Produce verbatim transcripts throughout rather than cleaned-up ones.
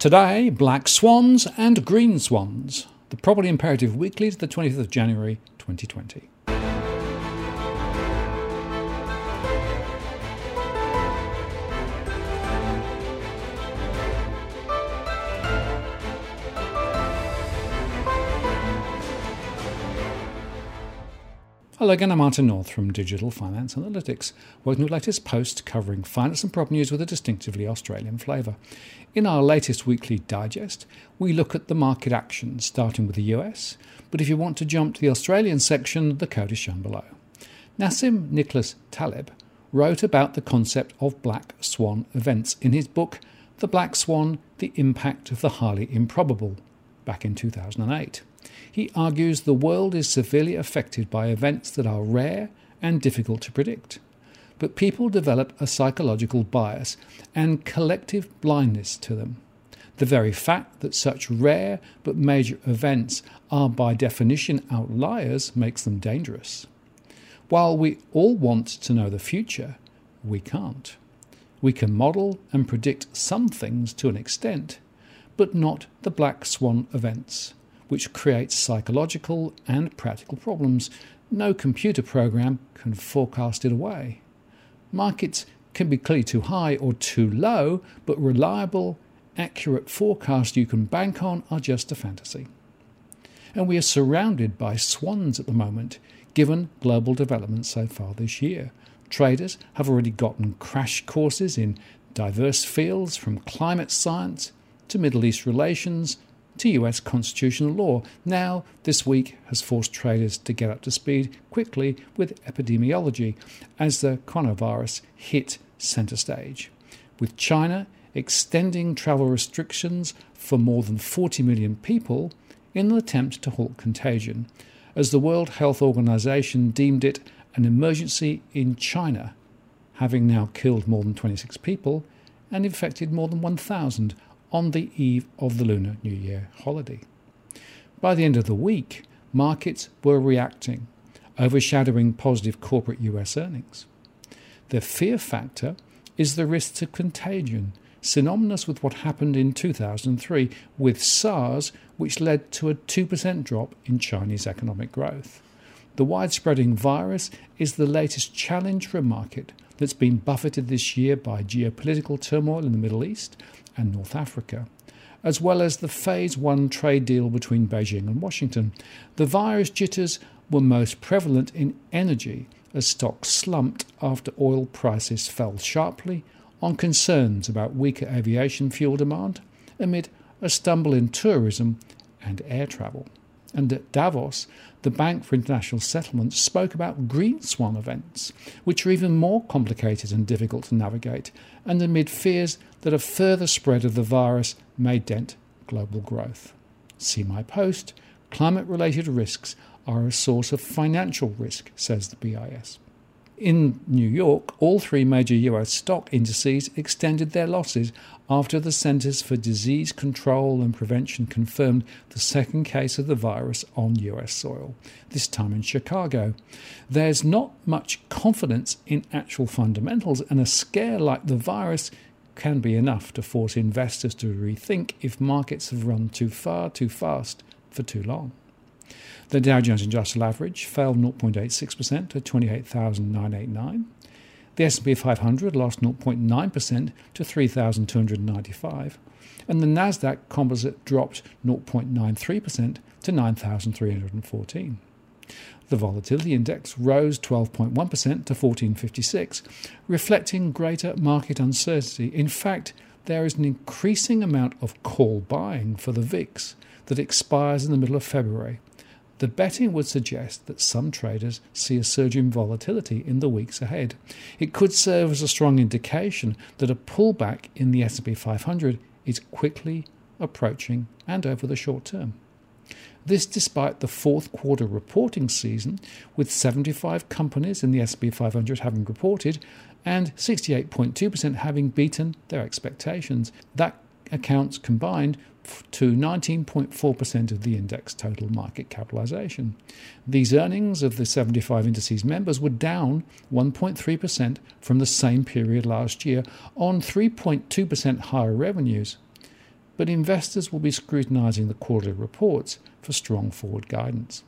Today, black swans and green swans. The Property Imperative Weekly to the twentieth of January twenty twenty. Hello again, I'm Martin North from Digital Finance Analytics, working with the latest post covering finance and property news with a distinctively Australian flavour. In our latest weekly digest, we look at the market action, starting with the U S, but if you want to jump to the Australian section, the code is shown below. Nassim Nicholas Taleb wrote about the concept of black swan events in his book, The Black Swan, The Impact of the Highly Improbable, back in two thousand eight. He argues the world is severely affected by events that are rare and difficult to predict. But people develop a psychological bias and collective blindness to them. The very fact that such rare but major events are by definition outliers makes them dangerous. While we all want to know the future, we can't. We can model and predict some things to an extent, but not the black swan events, which creates psychological and practical problems. No computer program can forecast it away. Markets can be clearly too high or too low, but reliable, accurate forecasts you can bank on are just a fantasy. And we are surrounded by swans at the moment, given global developments so far this year. Traders have already gotten crash courses in diverse fields, from climate science to Middle East relations to U S constitutional law. Now, this week has forced traders to get up to speed quickly with epidemiology as the coronavirus hit centre stage, with China extending travel restrictions for more than forty million people in an attempt to halt contagion, as the World Health Organization deemed it an emergency in China, having now killed more than twenty-six people and infected more than one thousand on the eve of the Lunar New Year holiday. By the end of the week, markets were reacting, overshadowing positive corporate U S earnings. The fear factor is the risks of contagion, synonymous with what happened in two thousand three with SARS, which led to a two percent drop in Chinese economic growth. The widespreading virus is the latest challenge for a market that's been buffeted this year by geopolitical turmoil in the Middle East and North Africa, as well as the Phase one trade deal between Beijing and Washington. The virus jitters were most prevalent in energy, as stocks slumped after oil prices fell sharply on concerns about weaker aviation fuel demand amid a stumble in tourism and air travel. And at Davos, the Bank for International Settlements spoke about green swan events, which are even more complicated and difficult to navigate, and amid fears that a further spread of the virus may dent global growth. See my post, Climate-related risks are a source of financial risk, says the B I S. In New York, all three major U S stock indices extended their losses after the Centers for Disease Control and Prevention confirmed the second case of the virus on U S soil, this time in Chicago. There's not much confidence in actual fundamentals, and a scare like the virus can be enough to force investors to rethink if markets have run too far, too fast, for too long. The Dow Jones Industrial Average fell zero point eight six percent to twenty-eight thousand nine hundred eighty-nine. The S and P five hundred lost zero point nine percent to three thousand two hundred ninety-five. And the Nasdaq Composite dropped zero point nine three percent to nine thousand three hundred fourteen. The Volatility Index rose twelve point one percent to fourteen fifty-six, reflecting greater market uncertainty. In fact, there is an increasing amount of call buying for the V I X that expires in the middle of February. The betting would suggest that some traders see a surge in volatility in the weeks ahead. It could serve as a strong indication that a pullback in the S and P five hundred is quickly approaching and over the short term. This despite the fourth quarter reporting season, with seventy-five companies in the S and P five hundred having reported and sixty-eight point two percent having beaten their expectations. That accounts combined to nineteen point four percent of the index total market capitalisation. These earnings of the seventy-five indices members were down one point three percent from the same period last year on three point two percent higher revenues. but investors will be scrutinising the quarterly reports for strong forward guidance.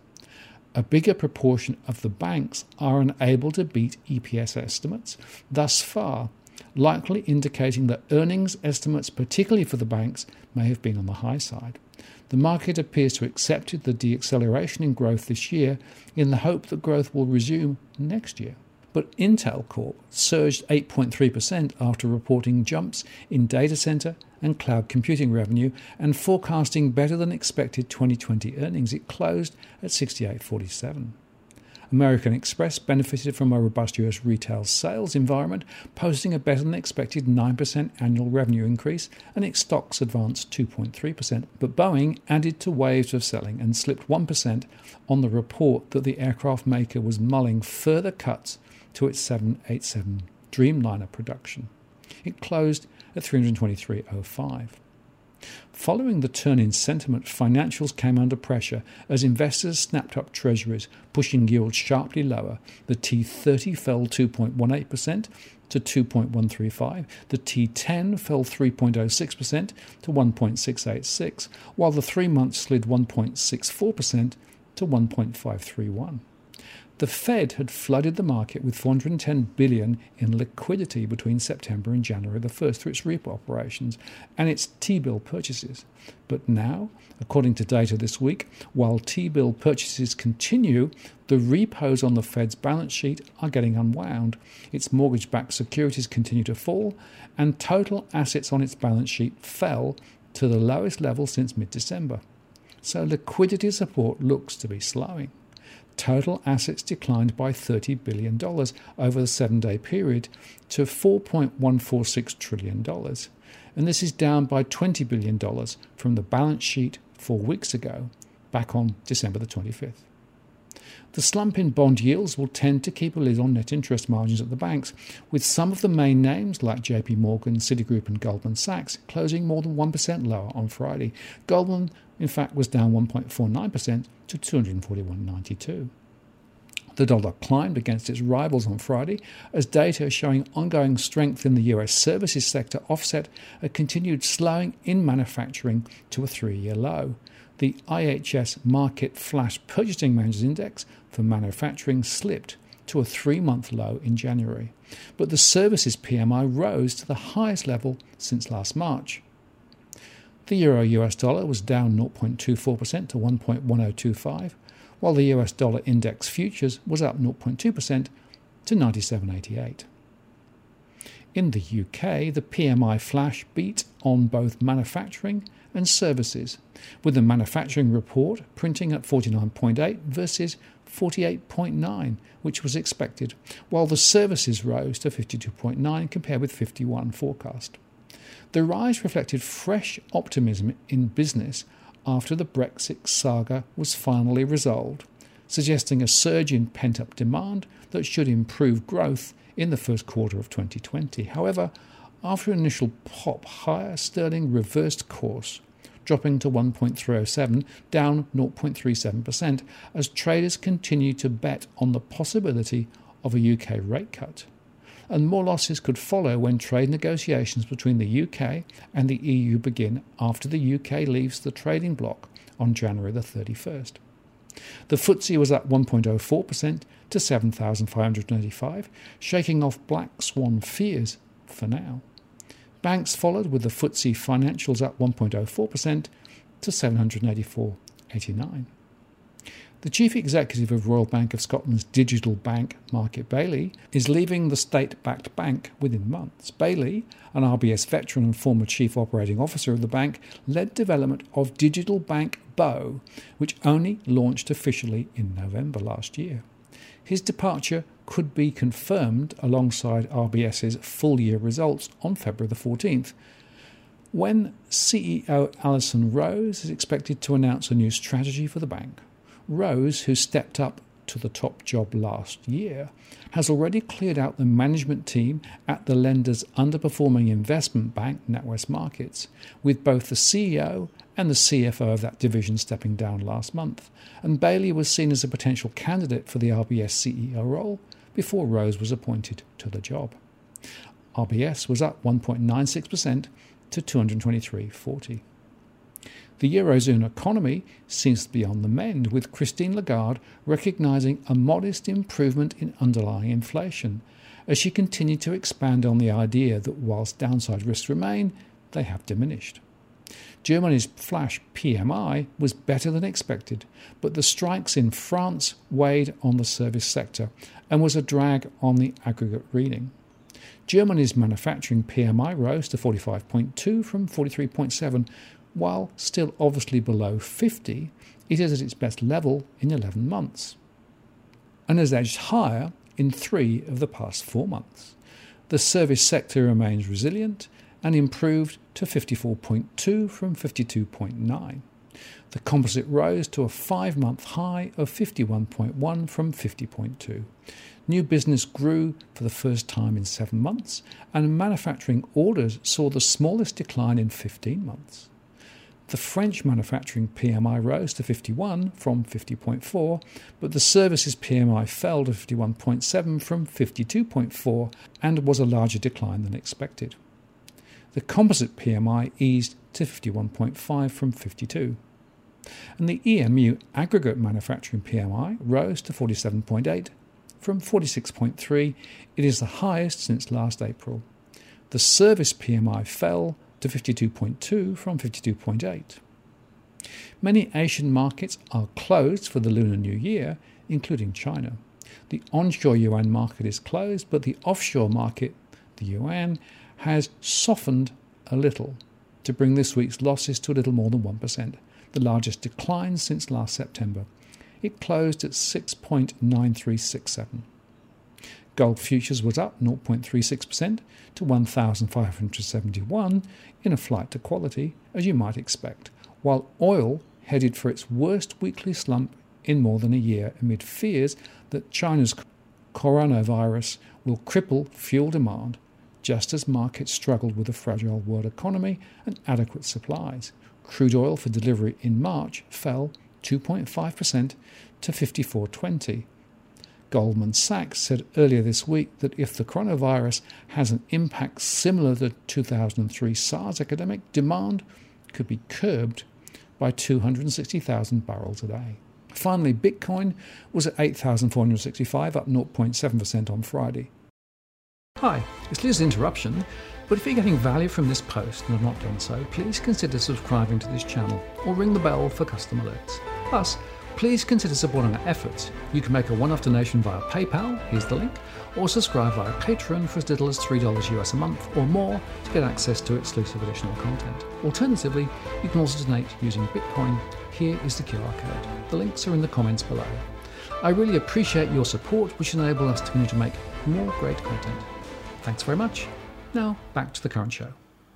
A bigger proportion of the banks are unable to beat E P S estimates thus far, likely indicating that earnings estimates, particularly for the banks, may have been on the high side. The market appears to have accepted the deacceleration in growth this year in the hope that growth will resume next year. But Intel Corp surged eight point three percent after reporting jumps in data center and cloud computing revenue and forecasting better than expected twenty twenty earnings. It closed at sixty-eight forty-seven. American Express benefited from a robust U S retail sales environment, posting a better than expected nine percent annual revenue increase, and its stocks advanced two point three percent. But Boeing added to waves of selling and slipped one percent on the report that the aircraft maker was mulling further cuts to its seven eighty-seven Dreamliner production. It closed at three hundred twenty-three point oh five. Following the turn in sentiment, financials came under pressure as investors snapped up treasuries, pushing yields sharply lower. The T thirty fell two point one eight percent to two point one three five. The T ten fell three point oh six percent to one point six eight six, while the three months slid one point six four percent to one point five three one. The Fed had flooded the market with four hundred ten billion dollars in liquidity between September and January the first through its repo operations and its T-bill purchases. But now, according to data this week, while T-bill purchases continue, the repos on the Fed's balance sheet are getting unwound, its mortgage-backed securities continue to fall, and total assets on its balance sheet fell to the lowest level since mid-December. So liquidity support looks to be slowing. Total assets declined by thirty billion dollars over the seven-day period to four point one four six trillion dollars. And this is down by twenty billion dollars from the balance sheet four weeks ago, back on December the twenty-fifth. The slump in bond yields will tend to keep a lid on net interest margins at the banks, with some of the main names like J P Morgan, Citigroup and Goldman Sachs closing more than one percent lower on Friday. Goldman, in fact, was down one point four nine percent to two hundred forty-one point nine two. The dollar climbed against its rivals on Friday as data showing ongoing strength in the U S services sector offset a continued slowing in manufacturing to a three-year low. The I H S Market Flash Purchasing Managers Index for manufacturing slipped to a three-month low in January, but the services P M I rose to the highest level since last March. The euro U S dollar was down zero point two four percent to one point one oh two five, while the U S dollar index futures was up zero point two percent to ninety-seven eighty-eight. In the U K, the P M I flash beat on both manufacturing and services, with the manufacturing report printing at forty-nine point eight versus forty-eight point nine, which was expected, while the services rose to fifty-two point nine compared with fifty-one forecast. The rise reflected fresh optimism in business after the Brexit saga was finally resolved, suggesting a surge in pent-up demand that should improve growth in the first quarter of twenty twenty. However, after an initial pop higher, sterling reversed course, dropping to one point three oh seven, down zero point three seven percent, as traders continue to bet on the possibility of a U K rate cut. And more losses could follow when trade negotiations between the U K and the E U begin after the U K leaves the trading bloc on January the thirty-first. The F T S E was up one point oh four percent to seven thousand five hundred eighty-five, shaking off black swan fears for now. Banks followed with the F T S E financials up one point oh four percent to seven hundred eighty-four point eight nine. The chief executive of Royal Bank of Scotland's digital bank, Market Bailey, is leaving the state-backed bank within months. Bailey, an R B S veteran and former chief operating officer of the bank, led development of digital bank Bow, which only launched officially in November last year. His departure could be confirmed alongside RBS's full-year results on February the fourteenth, when C E O Alison Rose is expected to announce a new strategy for the bank. Rose, who stepped up to the top job last year, has already cleared out the management team at the lender's underperforming investment bank, NatWest Markets, with both the C E O and the C F O of that division stepping down last month, and Bailey was seen as a potential candidate for the R B S C E O role before Rose was appointed to the job. R B S was up one point nine six percent to two hundred twenty-three point four oh. The Eurozone economy seems to be on the mend, with Christine Lagarde recognising a modest improvement in underlying inflation, as she continued to expand on the idea that whilst downside risks remain, they have diminished. Germany's flash P M I was better than expected, but the strikes in France weighed on the service sector and was a drag on the aggregate reading. Germany's manufacturing P M I rose to forty-five point two from forty-three point seven. While still obviously below fifty, it is at its best level in eleven months, and has edged higher in three of the past four months. The service sector remains resilient and improved to fifty-four point two from fifty-two point nine. The composite rose to a five-month high of fifty-one point one from fifty point two. New business grew for the first time in seven months, and manufacturing orders saw the smallest decline in fifteen months. The French manufacturing P M I rose to fifty-one from fifty point four, but the services P M I fell to fifty-one point seven from fifty-two point four and was a larger decline than expected. The composite P M I eased to fifty-one point five from fifty-two. And the E M U aggregate manufacturing P M I rose to forty-seven point eight from forty-six point three. It is the highest since last April. The service P M I fell to fifty-two point two from fifty-two point eight. Many Asian markets are closed for the Lunar New Year, including China. The onshore yuan market is closed, but the offshore market, the yuan, has softened a little to bring this week's losses to a little more than one percent, the largest decline since last September. It closed at six point nine three six seven. Gold futures was up zero point three six percent to one thousand five hundred seventy-one in a flight to quality, as you might expect, while oil headed for its worst weekly slump in more than a year amid fears that China's coronavirus will cripple fuel demand, just as markets struggled with a fragile world economy and adequate supplies. Crude oil for delivery in March fell two point five percent to fifty-four twenty. Goldman Sachs said earlier this week that if the coronavirus has an impact similar to the two thousand three SARS epidemic, demand could be curbed by two hundred sixty thousand barrels a day. Finally, Bitcoin was at eight thousand four hundred sixty-five, up zero point seven percent on Friday. Hi, it's Liz's interruption, but if you're getting value from this post and have not done so, please consider subscribing to this channel or ring the bell for custom alerts. Plus, please consider supporting our efforts. You can make a one-off donation via PayPal, here's the link, or subscribe via Patreon for as little as three dollars U S a month or more to get access to exclusive additional content. Alternatively, you can also donate using Bitcoin. Here is the Q R code. The links are in the comments below. I really appreciate your support, which enables us to continue to make more great content. Thanks very much. Now, back to the current show.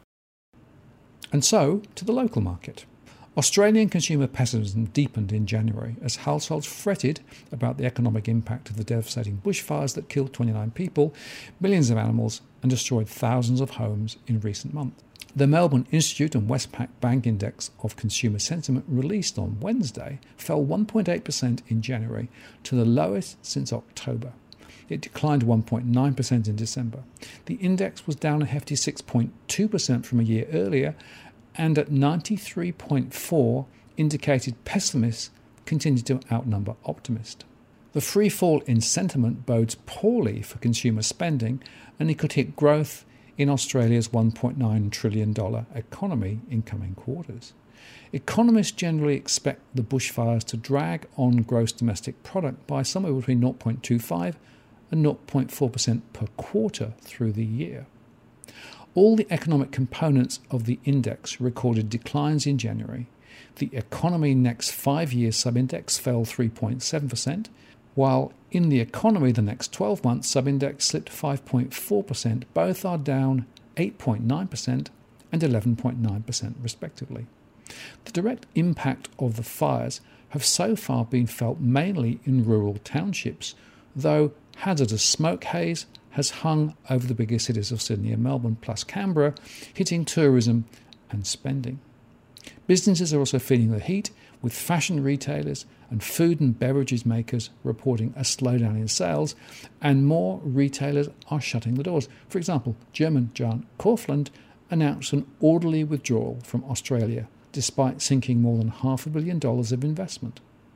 And so, to the local market. Australian consumer pessimism deepened in January as households fretted about the economic impact of the devastating bushfires that killed twenty-nine people, millions of animals, and destroyed thousands of homes in recent months. The Melbourne Institute and Westpac Bank Index of Consumer Sentiment, released on Wednesday, fell one point eight percent in January to the lowest since October. It declined one point nine percent in December. The index was down a hefty six point two percent from a year earlier, and at ninety-three point four indicated pessimists continued to outnumber optimists. The free fall in sentiment bodes poorly for consumer spending, and it could hit growth in Australia's one point nine trillion dollars economy in coming quarters. Economists generally expect the bushfires to drag on gross domestic product by somewhere between zero point two five and zero point four percent per quarter through the year. All the economic components of the index recorded declines in January. The Economy Next five-year subindex fell three point seven percent, while in the Economy the Next twelve months subindex slipped five point four percent. Both are down eight point nine percent and eleven point nine percent respectively. The direct impact of the fires have so far been felt mainly in rural townships, though hazardous smoke haze has hung over the bigger cities of Sydney and Melbourne, plus Canberra, hitting tourism and spending. Businesses are also feeling the heat, with fashion retailers and food and beverages makers reporting a slowdown in sales, and more retailers are shutting the doors. For example, German giant Kaufland announced an orderly withdrawal from Australia despite sinking more than half a billion dollars of investment.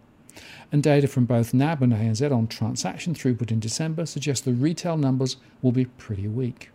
And data from both N A B and A N Z on transaction throughput in December suggests the retail numbers will be pretty weak.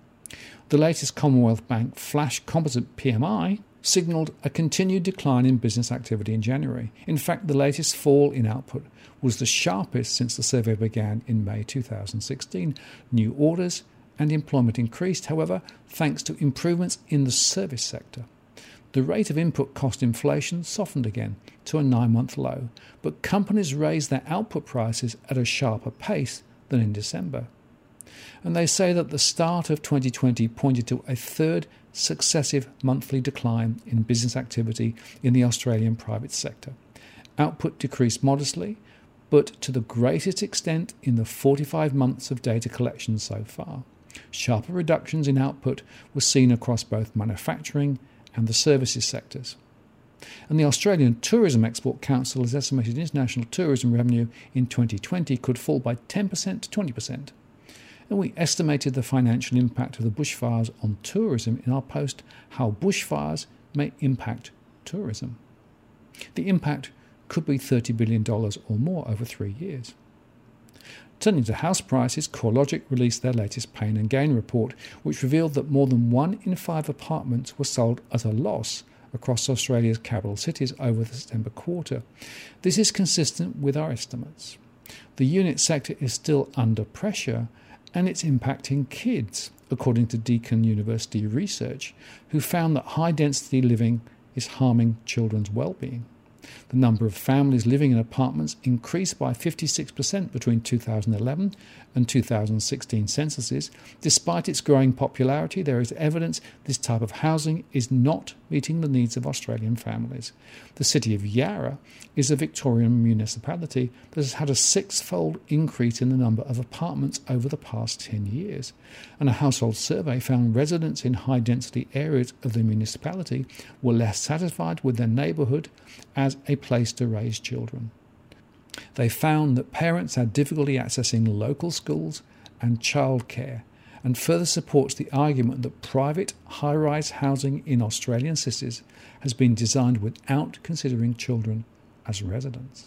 The latest Commonwealth Bank Flash Composite P M I signalled a continued decline in business activity in January. In fact, the latest fall in output was the sharpest since the survey began in May two thousand sixteen. New orders and employment increased, however, thanks to improvements in the service sector. The rate of input cost inflation softened again to a nine-month low, but companies raised their output prices at a sharper pace than in December. And they say that the start of twenty twenty pointed to a third successive monthly decline in business activity in the Australian private sector. Output decreased modestly, but to the greatest extent in the forty-five months of data collection so far. Sharper reductions in output were seen across both manufacturing and the services sectors. And the Australian Tourism Export Council has estimated international tourism revenue in twenty twenty could fall by ten percent to twenty percent. And we estimated the financial impact of the bushfires on tourism in our post, How Bushfires May Impact Tourism. The impact could be thirty billion dollars or more over three years. Turning to house prices, CoreLogic released their latest pain and gain report, which revealed that more than one in five apartments were sold at a loss across Australia's capital cities over the September quarter. This is consistent with our estimates. The unit sector is still under pressure, and it's impacting kids, according to Deakin University research, who found that high-density living is harming children's well-being. The number of families living in apartments increased by fifty-six percent between two thousand eleven and two thousand sixteen censuses. Despite its growing popularity, there is evidence this type of housing is not meeting the needs of Australian families. The city of Yarra is a Victorian municipality that has had a six-fold increase in the number of apartments over the past ten years. And a household survey found residents in high-density areas of the municipality were less satisfied with their neighbourhood as a place to raise children. They found that parents had difficulty accessing local schools and childcare, and further supports the argument that private high-rise housing in Australian cities has been designed without considering children as residents.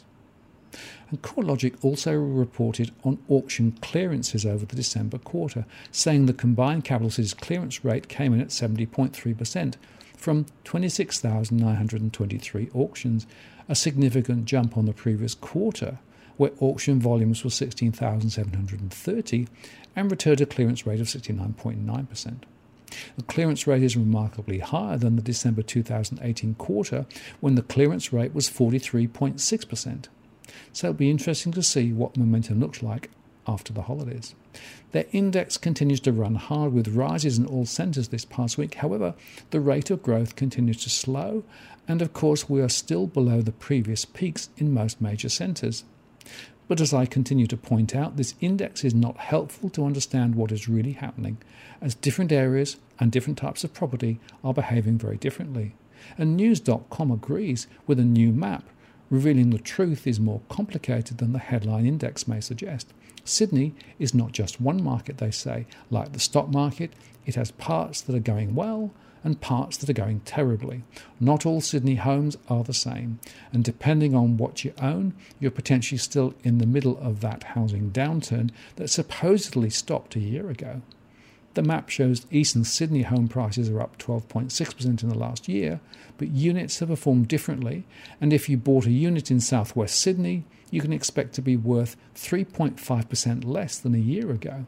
And CoreLogic also reported on auction clearances over the December quarter, saying the combined capital cities clearance rate came in at seventy point three percent from twenty-six thousand nine hundred twenty-three auctions, a significant jump on the previous quarter, where auction volumes were sixteen thousand seven hundred thirty and returned a clearance rate of sixty-nine point nine percent. The clearance rate is remarkably higher than the December two thousand eighteen quarter, when the clearance rate was forty-three point six percent. So it'll be interesting to see what momentum looks like after the holidays. Their index continues to run hard with rises in all centres this past week. However, the rate of growth continues to slow, and of course we are still below the previous peaks in most major centres. But as I continue to point out, this index is not helpful to understand what is really happening, as different areas and different types of property are behaving very differently. And News dot com agrees with a new map, revealing the truth is more complicated than the headline index may suggest. Sydney is not just one market, they say. Like the stock market, it has parts that are going well and parts that are going terribly. Not all Sydney homes are the same, and depending on what you own, you're potentially still in the middle of that housing downturn that supposedly stopped a year ago. The map shows Eastern Sydney home prices are up twelve point six percent in the last year, but units have performed differently, and if you bought a unit in southwest Sydney, you can expect to be worth three point five percent less than a year ago.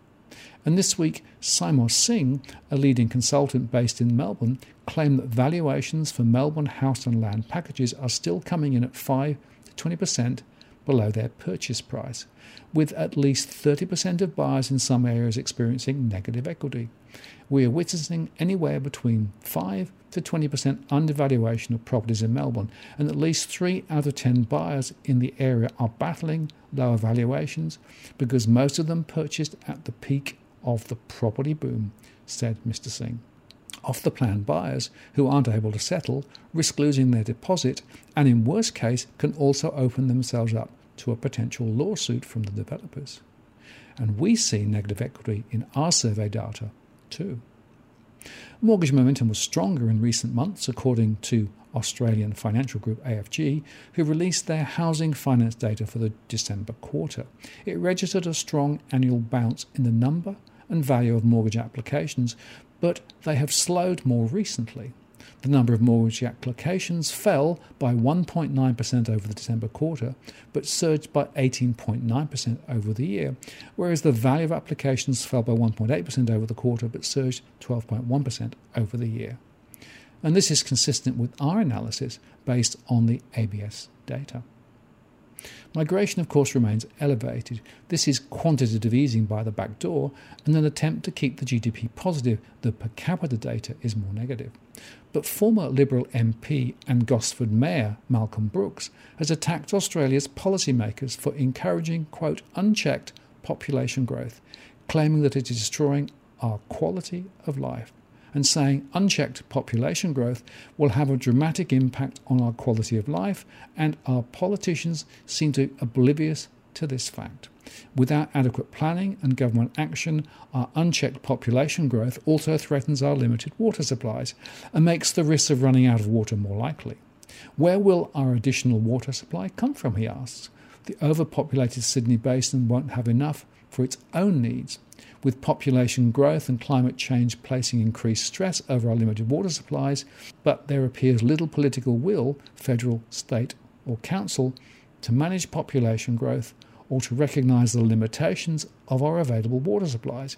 And this week, Simon Singh, a leading consultant based in Melbourne, claimed that valuations for Melbourne house and land packages are still coming in at five to twenty percent below their purchase price, with at least thirty percent of buyers in some areas experiencing negative equity. We are witnessing anywhere between five to twenty percent undervaluation of properties in Melbourne, and at least three out of ten buyers in the area are battling lower valuations because most of them purchased at the peak of the property boom, said Mister Singh. Off-the-plan buyers who aren't able to settle risk losing their deposit and, in worst case, can also open themselves up to a potential lawsuit from the developers. And we see negative equity in our survey data too. Mortgage momentum was stronger in recent months, according to Australian financial group A F G, who released their housing finance data for the December quarter. It registered a strong annual bounce in the number and value of mortgage applications, but they have slowed more recently. The number of mortgage applications fell by one point nine percent over the December quarter, but surged by eighteen point nine percent over the year, whereas the value of applications fell by one point eight percent over the quarter, but surged twelve point one percent over the year. And this is consistent with our analysis based on the A B S data. Migration, of course, remains elevated. This is quantitative easing by the back door and an attempt to keep the G D P positive. The per capita data is more negative. But former Liberal M P and Gosford Mayor Malcolm Brooks has attacked Australia's policymakers for encouraging, quote, unchecked population growth, claiming that it is destroying our quality of life, and saying unchecked population growth will have a dramatic impact on our quality of life, and our politicians seem to be oblivious to this fact. Without adequate planning and government action, our unchecked population growth also threatens our limited water supplies and makes the risk of running out of water more likely. Where will our additional water supply come from, he asks. The overpopulated Sydney Basin won't have enough for its own needs. With population growth and climate change placing increased stress over our limited water supplies, but there appears little political will, federal, state or council, to manage population growth or to recognise the limitations of our available water supplies.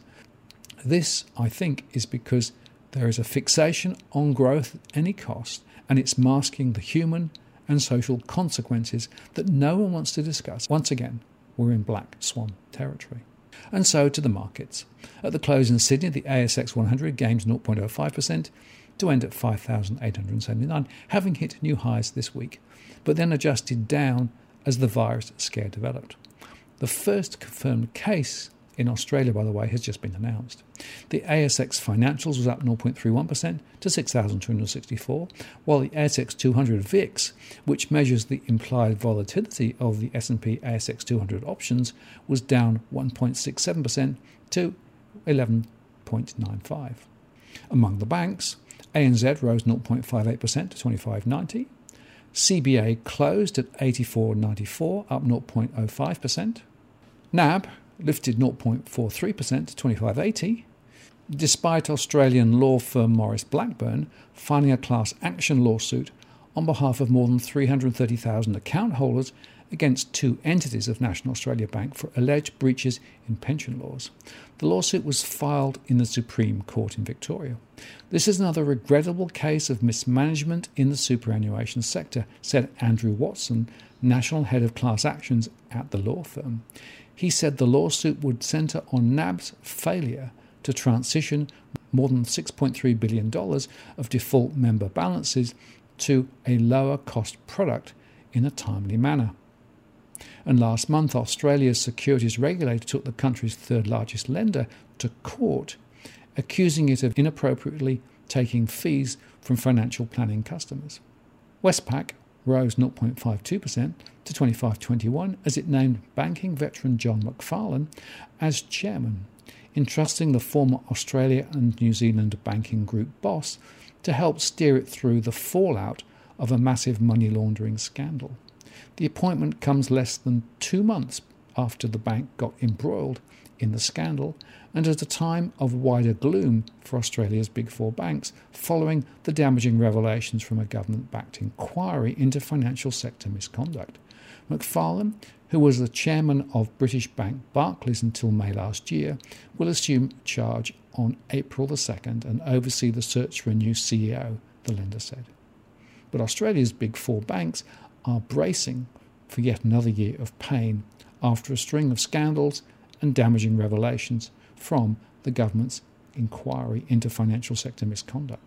This, I think, is because there is a fixation on growth at any cost, and it's masking the human and social consequences that no one wants to discuss. Once again, we're in black swan territory. And so to the markets. At the close in Sydney, the A S X one hundred gained zero point zero five percent to end at five thousand eight hundred seventy-nine, having hit new highs this week, but then adjusted down as the virus scare developed. The first confirmed case in Australia, by the way, has just been announced. The A S X Financials was up zero point three one percent to six thousand two hundred sixty-four, while the A S X two hundred V I X, which measures the implied volatility of the S and P A S X two hundred options, was down one point six seven percent to eleven point nine five. Among the banks, A N Z rose zero point five eight percent to twenty-five ninety. C B A closed at eighty-four ninety-four, up zero point zero five percent. N A B lifted zero point four three percent to twenty-five eighty, despite Australian law firm Maurice Blackburn filing a class action lawsuit on behalf of more than three hundred thirty thousand account holders against two entities of National Australia Bank for alleged breaches in pension laws. The lawsuit was filed in the Supreme Court in Victoria. This is another regrettable case of mismanagement in the superannuation sector, said Andrew Watson, National Head of Class Actions at the law firm. He said the lawsuit would centre on N A B's failure to transition more than six point three billion dollars of default member balances to a lower cost product in a timely manner. And last month, Australia's securities regulator took the country's third largest lender to court, accusing it of inappropriately taking fees from financial planning customers. Westpac rose zero point five two percent to twenty-five twenty-one as it named banking veteran John McFarlane as chairman, entrusting the former Australia and New Zealand banking group boss to help steer it through the fallout of a massive money laundering scandal. The appointment comes less than two months after the bank got embroiled in the scandal and at a time of wider gloom for Australia's big four banks following the damaging revelations from a government-backed inquiry into financial sector misconduct. McFarlane, who was the chairman of British bank Barclays until May last year, will assume charge on April the second and oversee the search for a new C E O, the lender said. But Australia's big four banks are bracing for yet another year of pain after a string of scandals and damaging revelations from the government's inquiry into financial sector misconduct.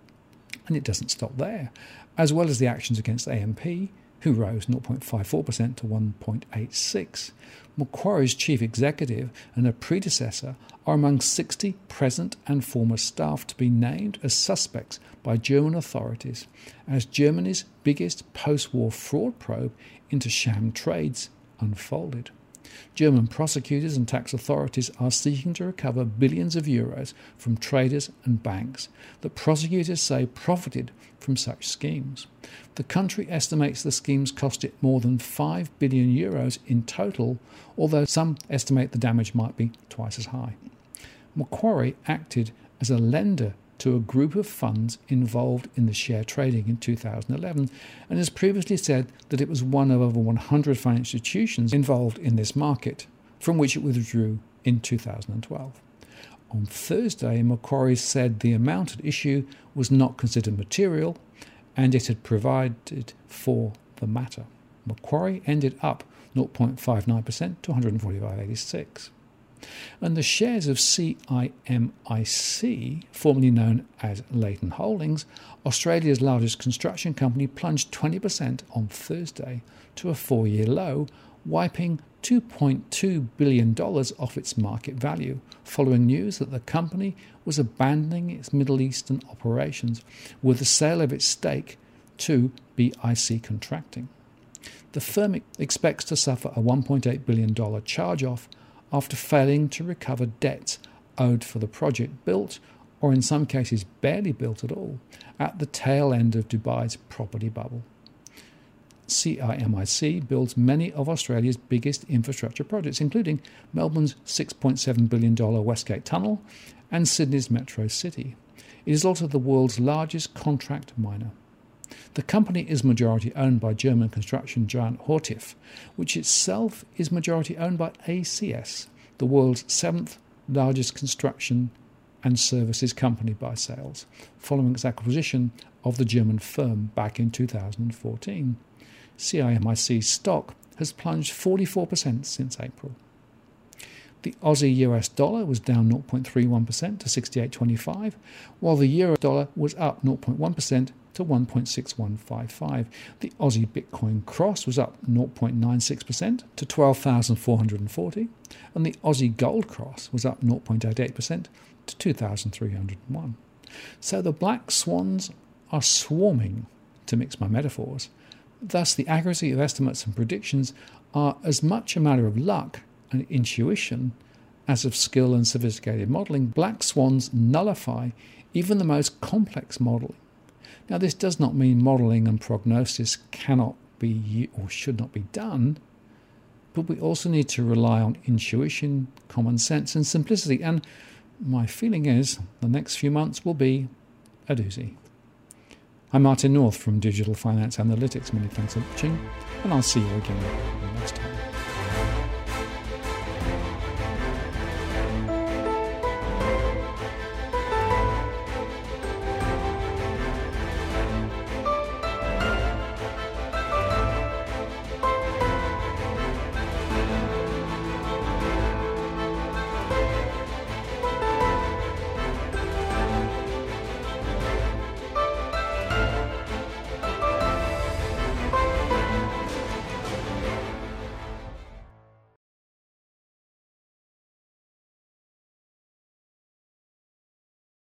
And it doesn't stop there. As well as the actions against A M P, who rose zero point five four percent to one point eight six, Macquarie's chief executive and her predecessor are among sixty present and former staff to be named as suspects by German authorities as Germany's biggest post-war fraud probe into sham trades unfolded. German prosecutors and tax authorities are seeking to recover billions of euros from traders and banks that prosecutors say profited from such schemes. The country estimates the schemes cost it more than five billion euros in total, although some estimate the damage might be twice as high. Macquarie acted as a lender to a group of funds involved in the share trading in two thousand eleven and has previously said that it was one of over one hundred financial institutions involved in this market, from which it withdrew in two thousand twelve. On Thursday, Macquarie said the amount at issue was not considered material and it had provided for the matter. Macquarie ended up zero point five nine percent to one hundred forty-five point eight six. And the shares of C I M I C, formerly known as Leighton Holdings, Australia's largest construction company, plunged twenty percent on Thursday to a four-year low, wiping two point two billion dollars off its market value, following news that the company was abandoning its Middle Eastern operations with the sale of its stake to B I C Contracting. The firm expects to suffer a one point eight billion dollars charge-off after failing to recover debts owed for the project built, or in some cases barely built at all, at the tail end of Dubai's property bubble. C I M I C builds many of Australia's biggest infrastructure projects, including Melbourne's six point seven billion dollars Westgate Tunnel and Sydney's Metro City. It is also the world's largest contract miner. The company is majority owned by German construction giant Hortief, which itself is majority owned by A C S, the world's seventh largest construction and services company by sales, following its acquisition of the German firm back in two thousand fourteen. C I M I C's stock has plunged forty-four percent since April. The Aussie U S dollar was down zero point three one percent to sixty-eight twenty-five, while the euro dollar was up zero point one percent to one point six one five five. The Aussie Bitcoin cross was up zero point nine six percent to twelve thousand four hundred forty, and the Aussie Gold cross was up zero point eight eight percent to two thousand three hundred one. So the black swans are swarming, to mix my metaphors. Thus, the accuracy of estimates and predictions are as much a matter of luck and intuition as of skill and sophisticated modelling. Black swans nullify even the most complex modelling. Now, this does not mean modelling and prognosis cannot be or should not be done, but we also need to rely on intuition, common sense and simplicity, and my feeling is the next few months will be a doozy. I'm Martin North from Digital Finance Analytics. Many thanks for watching, and I'll see you again next time.